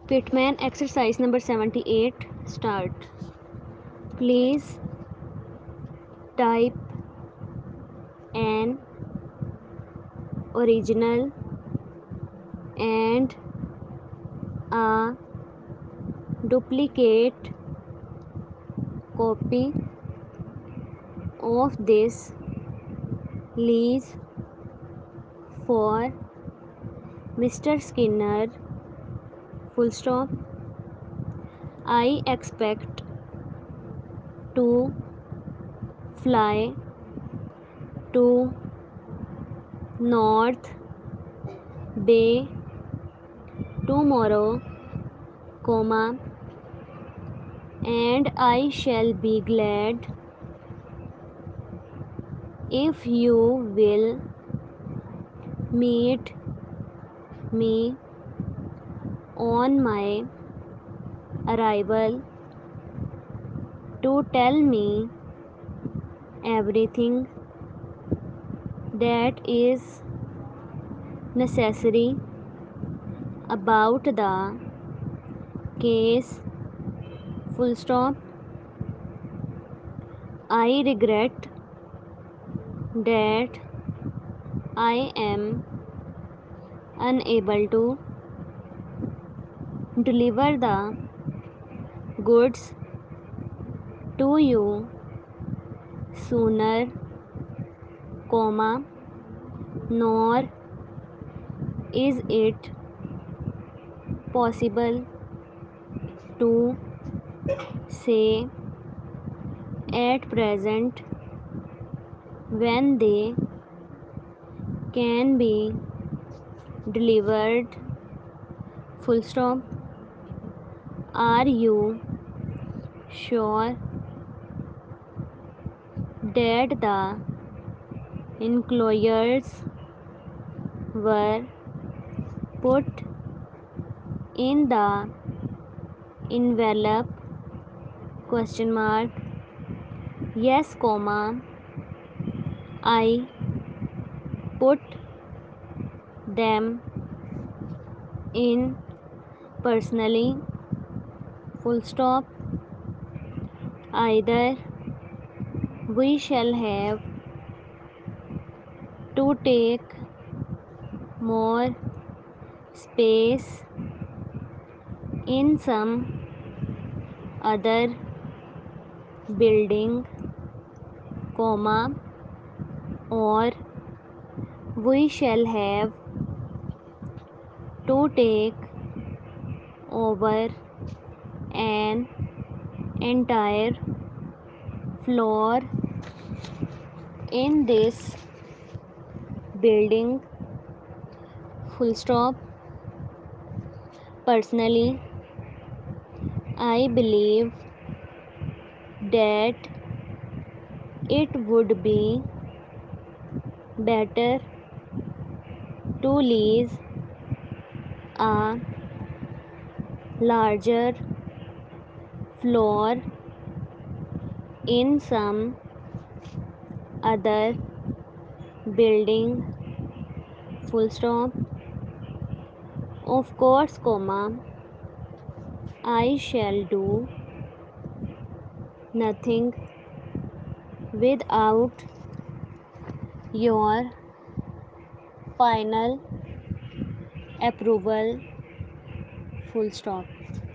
Pitman exercise number 78. Start. Please type an original and a duplicate copy of this lease for Mr. Skinner. Full stop. I expect to fly to North Bay tomorrow, comma, and I shall be glad if you will meet me on my arrival to tell me everything that is necessary about the case. Full stop. I regret that I am unable to deliver the goods to you sooner, comma, nor is it possible to say at present when they can be delivered. Full stop. Are you sure that the enclosures were put in the envelope? Question mark. Yes, comma, I put them in personally. Full stop. Either we shall have to take more space in some other building, comma, or we shall have to take over an entire floor in this building. Full stop. Personally, I believe that it would be better to lease a larger floor in some other building. Full stop. Of course, comma, I shall do nothing without your final approval. Full stop.